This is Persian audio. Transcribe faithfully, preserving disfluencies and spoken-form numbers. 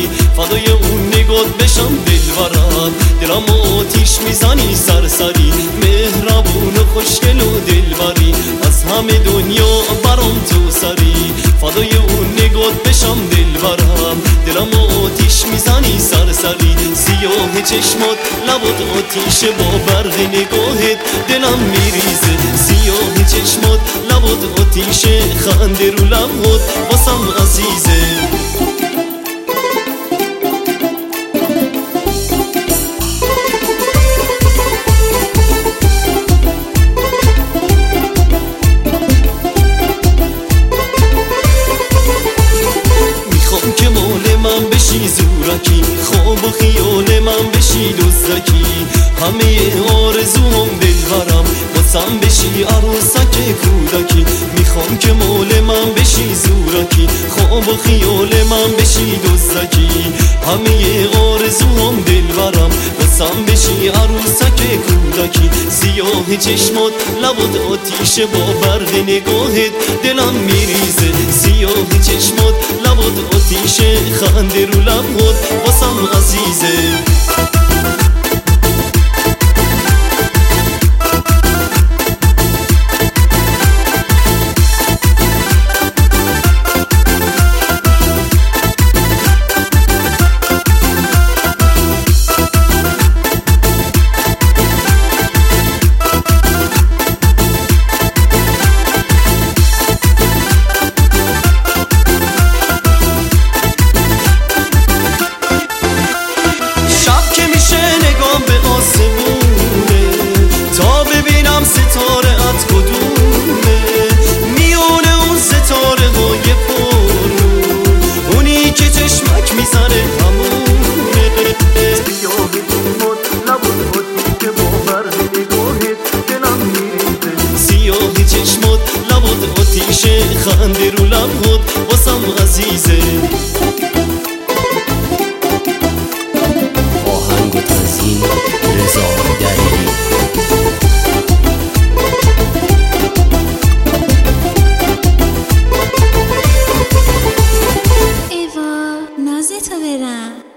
سرسری فدای اون نگات بشم دلبرم دلم آتیش میزنی سرسری مهربون و خوشگل و دلبری از همه دنیا برام تو سری فدای اون نگات بشم دلبرم دلم آتیش میزنی سرسری سیاه چشمات لبات آتیش با برق نگاهت دلم میریزه سیاه چشمات لبات آتیش خنده رو لبات واسم عزیزه که مال من بشی زورکی خواب و خیال من بشی دزدکی همه آرزوام دلبرم واسم بشی عروسک کودکی میخوام که مال من بشی زورکی خواب و خیال من بشی دزدکی همه آرزوام دلبرم واسم بشی عروسک کودکی سیاه چشمات لبات آتیش با برق نگاهت دلم میریزه سیاه چشمات لبات آتیش خنده رو لبات واسم عزیزه تا ببینم ستاره ات کدومه میونه اون ستاره های پرنور اونی که چشمک میزنه همونه سیاه چشمات لبات آتیش با برق نگاهت دلم میریزه سیاه چشمات لبات آتیش خنده رو لبات واسم عزیزه آهنگ و تنظیم رضا دریری. ایوا نازتو برم